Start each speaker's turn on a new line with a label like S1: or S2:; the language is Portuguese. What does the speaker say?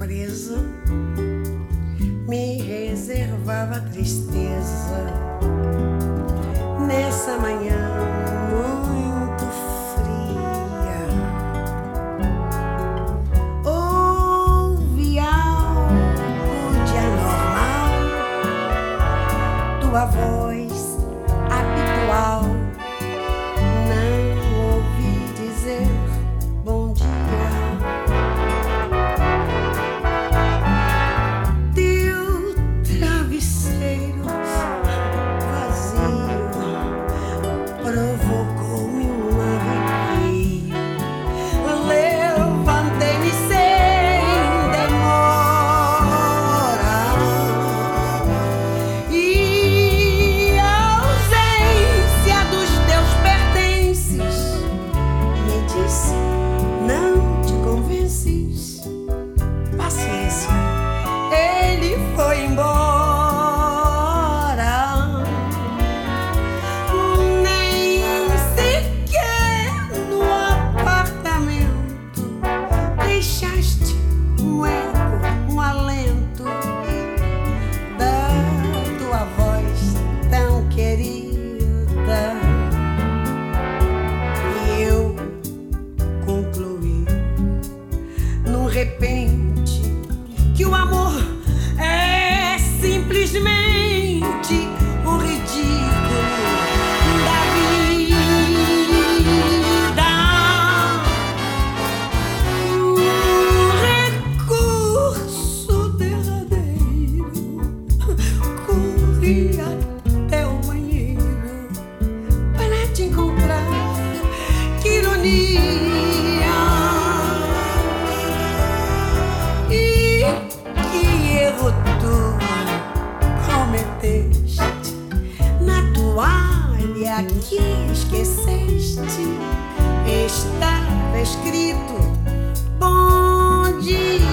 S1: surpresa me reservava tristeza nessa manhã muito fria. Houve algo de anormal, tua voz habitual. Não ouvi dizer bom dia. Teu travesseiro vazio provocou-me um arrepio. Levantei-me sem demora e a ausência dos teus pertences me disse: não te convences. Paciência, ele foi embora. Nem sequer no apartamento deixaste um eco, um alento da tua voz tão querida. E eu concluí num repente que o amor é simplesmente o ridículo da vida. Um recurso derradeiro. Corri até o banheiro para te encontrar. Que ironia! E que erro tu cometeste na toalha que esqueceste. Estava escrito bom dia.